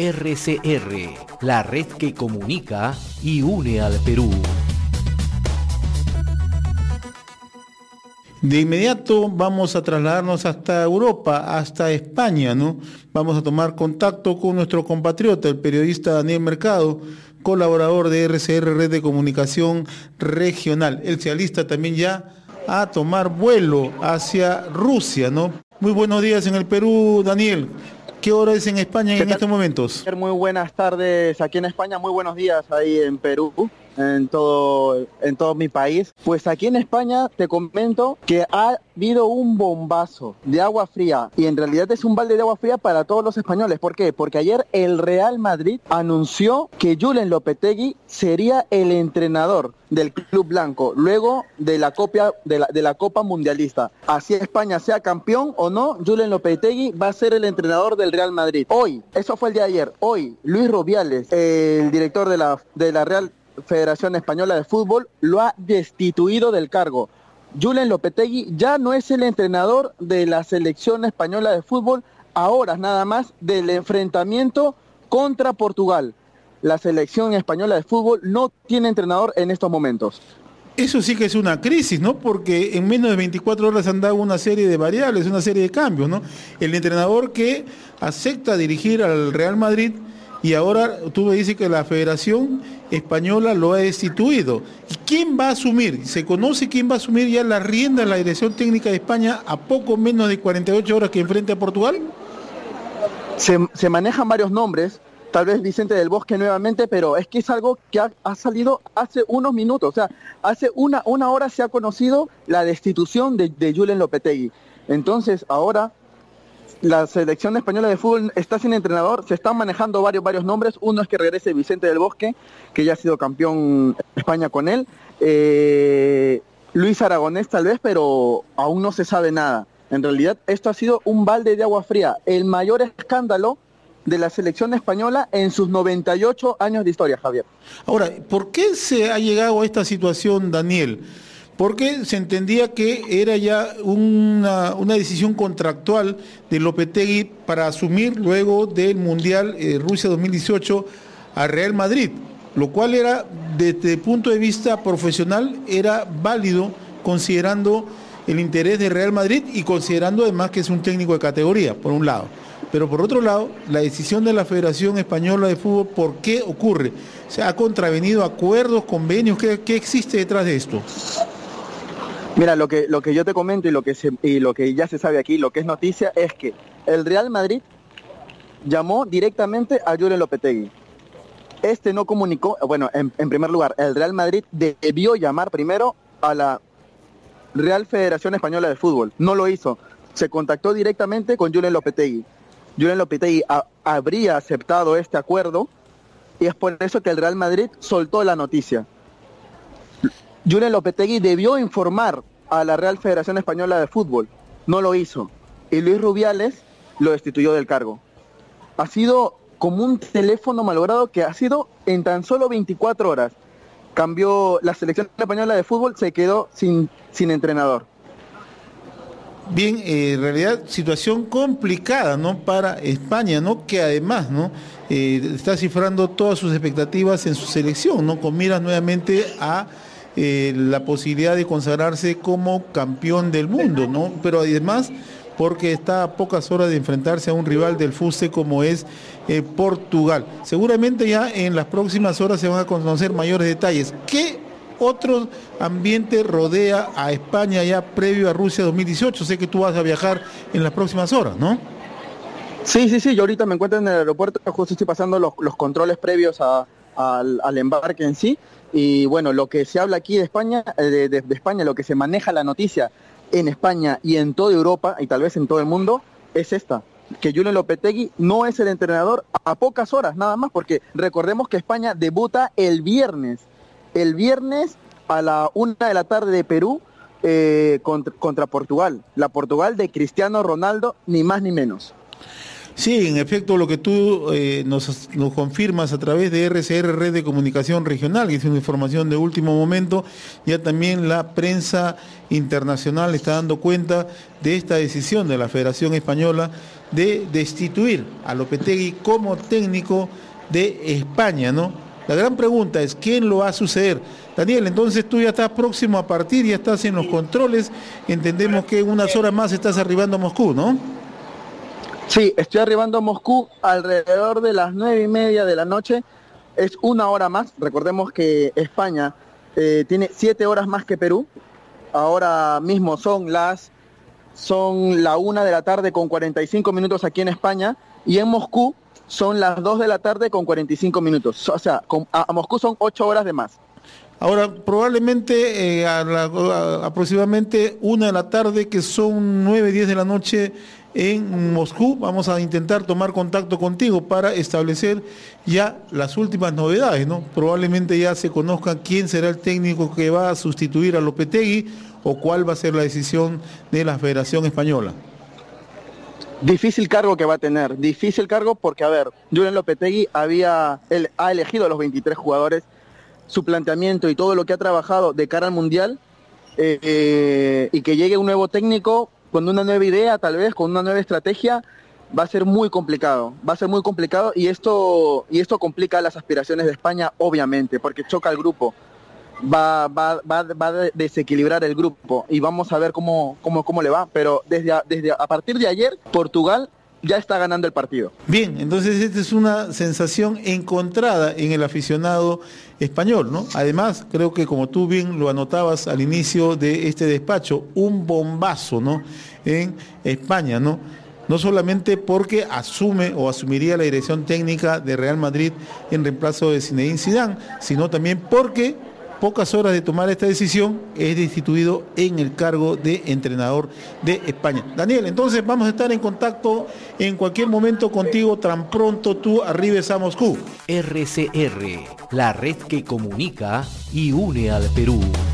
RCR, la red que comunica y une al Perú. De inmediato vamos a trasladarnos hasta Europa, hasta España, ¿no? Vamos a tomar contacto con nuestro compatriota, el periodista Daniel Mercado, colaborador de RCR, Red de Comunicación Regional. Él se alista también ya a tomar vuelo hacia Rusia, ¿no? Muy buenos días en el Perú, Daniel. ¿Qué hora es en España en estos momentos? Muy buenas tardes aquí en España, muy buenos días ahí en Perú, en todo mi país. Pues aquí en España te comento que ha habido un bombazo de agua fría y en realidad es un balde de agua fría para todos los españoles. ¿Por qué? Porque ayer el Real Madrid anunció que Julen Lopetegui sería el entrenador del club blanco luego de la Copa Mundialista. Así España sea campeón o no, Julen Lopetegui va a ser el entrenador del Real Madrid. Hoy, eso fue el día de ayer, hoy Luis Rubiales, el director de la Real Federación Española de Fútbol, lo ha destituido del cargo. Julen Lopetegui ya no es el entrenador de la selección española de fútbol a horas nada más del enfrentamiento contra Portugal. La selección española de fútbol no tiene entrenador en estos momentos. Eso sí que es una crisis, ¿no? Porque en menos de 24 horas han dado una serie de variables, una serie de cambios, ¿no? El entrenador que acepta dirigir al Real Madrid y ahora tú me dices que la Federación Española lo ha destituido. ¿Y quién va a asumir? ¿Se conoce quién va a asumir ya la rienda de la Dirección Técnica de España a poco menos de 48 horas que enfrente a Portugal? Se manejan varios nombres, tal vez Vicente del Bosque nuevamente, pero es que es algo que ha salido hace unos minutos. O sea, hace una hora se ha conocido la destitución de Julen Lopetegui. Entonces, ahora la selección española de fútbol está sin entrenador, se están manejando varios nombres. Uno es que regrese Vicente del Bosque, que ya ha sido campeón España con él. Luis Aragonés tal vez, pero aún no se sabe nada. En realidad, esto ha sido un balde de agua fría, el mayor escándalo de la selección española en sus 98 años de historia, Javier. Ahora, ¿por qué se ha llegado a esta situación, Daniel? Porque se entendía que era ya una decisión contractual de Lopetegui para asumir luego del Mundial Rusia 2018 a Real Madrid, lo cual era, desde el punto de vista profesional, era válido considerando el interés de Real Madrid y considerando además que es un técnico de categoría, por un lado. Pero por otro lado, la decisión de la Federación Española de Fútbol, ¿por qué ocurre? ¿Se ha contravenido acuerdos, convenios? ¿Qué existe detrás de esto? Mira, lo que yo te comento y lo que ya se sabe aquí, lo que es noticia, es que el Real Madrid llamó directamente a Julen Lopetegui. Este no comunicó, bueno, en primer lugar, el Real Madrid debió llamar primero a la Real Federación Española de Fútbol. No lo hizo. Se contactó directamente con Julen Lopetegui. Julen Lopetegui habría aceptado este acuerdo y es por eso que el Real Madrid soltó la noticia. Julen Lopetegui debió informar a la Real Federación Española de Fútbol, no lo hizo, y Luis Rubiales lo destituyó del cargo. Ha sido como un teléfono malogrado que ha sido en tan solo 24 horas. Cambió la selección española de fútbol, se quedó sin entrenador. Bien, en realidad situación complicada, ¿no? Para España, ¿no? Que además, ¿no? Está cifrando todas sus expectativas en su selección, ¿no? Con miras nuevamente a la posibilidad de consagrarse como campeón del mundo, ¿no? Pero además porque está a pocas horas de enfrentarse a un rival del FUSE como es Portugal. Seguramente ya en las próximas horas se van a conocer mayores detalles. ¿Qué otro ambiente rodea a España ya previo a Rusia 2018? Sé que tú vas a viajar en las próximas horas, ¿no? Sí, yo ahorita me encuentro en el aeropuerto, justo estoy pasando los controles previos al embarque en sí. Y bueno, lo que se habla aquí de España, de España, lo que se maneja la noticia en España y en toda Europa, y tal vez en todo el mundo, es esta, que Julen Lopetegui no es el entrenador a pocas horas nada más, porque recordemos que España debuta el viernes a la 1 de la tarde de Perú contra Portugal, la Portugal de Cristiano Ronaldo, ni más ni menos. Sí, en efecto, lo que tú nos confirmas a través de RCR, Red de Comunicación Regional, que es una información de último momento, ya también la prensa internacional está dando cuenta de esta decisión de la Federación Española de destituir a Lopetegui como técnico de España, ¿no? La gran pregunta es, ¿quién lo va a suceder? Daniel, entonces tú ya estás próximo a partir, ya estás en los controles, entendemos que en unas horas más estás arribando a Moscú, ¿no? Sí, estoy arribando a Moscú alrededor de las 9:30 de la noche, es una hora más. Recordemos que España tiene 7 horas más que Perú. Ahora mismo son la 1 de la tarde con 45 minutos aquí en España, y en Moscú son las 2 de la tarde con 45 minutos. O sea, a Moscú son 8 horas de más. Ahora, probablemente aproximadamente 1 de la tarde, que son 9, 10 de la noche en Moscú, vamos a intentar tomar contacto contigo para establecer ya las últimas novedades, ¿no? Probablemente ya se conozca quién será el técnico que va a sustituir a Lopetegui o cuál va a ser la decisión de la Federación Española. Difícil cargo que va a tener, difícil cargo porque, a ver, Julen Lopetegui él ha elegido a los 23 jugadores, su planteamiento y todo lo que ha trabajado de cara al Mundial, y que llegue un nuevo técnico con una nueva idea, tal vez, con una nueva estrategia, va a ser muy complicado, y esto complica las aspiraciones de España, obviamente, porque choca al grupo, va a desequilibrar el grupo, y vamos a ver cómo le va, pero a partir de ayer, Portugal ya está ganando el partido. Bien, entonces esta es una sensación encontrada en el aficionado español, ¿no? Además, creo que como tú bien lo anotabas al inicio de este despacho, un bombazo, ¿no?, en España, ¿no? No solamente porque asumiría la dirección técnica de Real Madrid en reemplazo de Zinedine Zidane, sino también porque pocas horas de tomar esta decisión es destituido en el cargo de entrenador de España. Daniel, entonces vamos a estar en contacto en cualquier momento contigo tan pronto tú arribes a Moscú. RCR, la red que comunica y une al Perú.